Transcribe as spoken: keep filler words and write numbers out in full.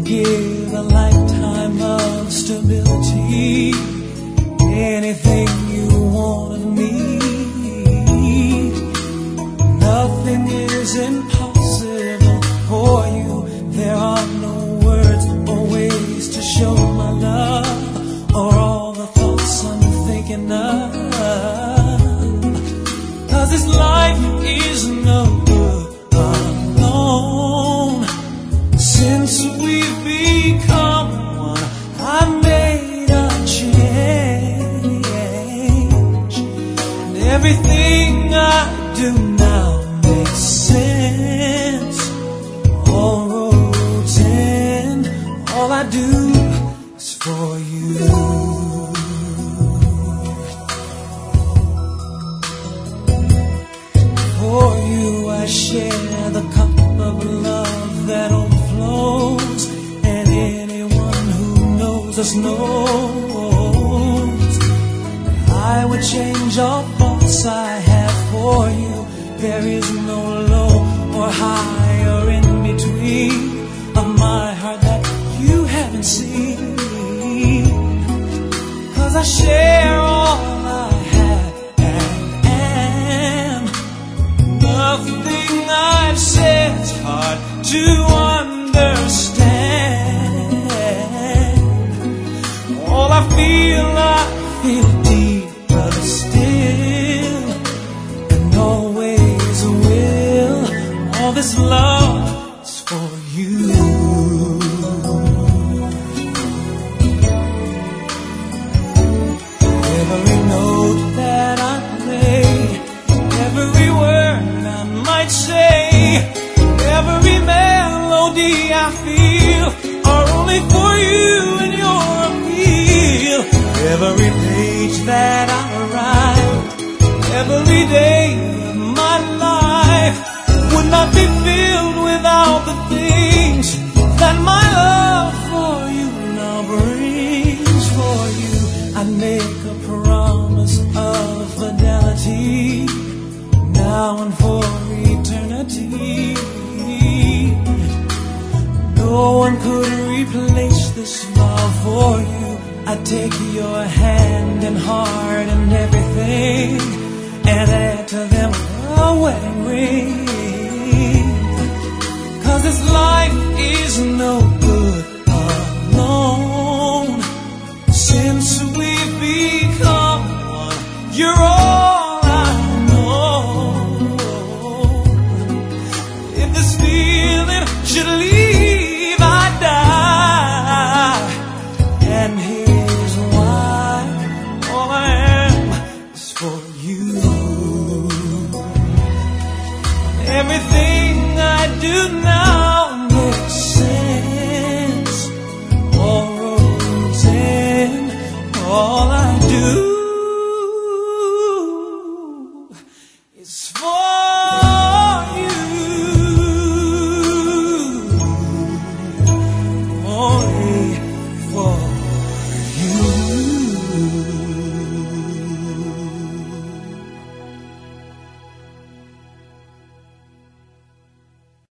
give a lifetime of stability, anything you want of me. Nothing is impossible for you. There are no words or ways to show my love, or all the thoughts I'm thinking of. 'Cause this life is no good alone. Since we've become one, I've made a change, and everything I do now makes sense. All roads end, all I do is for you. For you I share the cup of love that overflows, and anyone who knows us knows I would change all thoughts I have for you. There is no low or high or in between of my heart that you haven't seen. 'Cause I share all I have and am. Nothing I've said's hard to understand. All I feel, I feel deeper still, and always will. All this love is for you. Every note that I play, every word I might say, every melody I feel are only for you and your appeal. Every page that I write, every day of my life would not be filled without the things that my love for you now brings. For you I make a promise of fidelity, now and for eternity. No one could replace this love for you. I take your hand and heart and everything, and add to them a wedding ring. 'Cause this life is no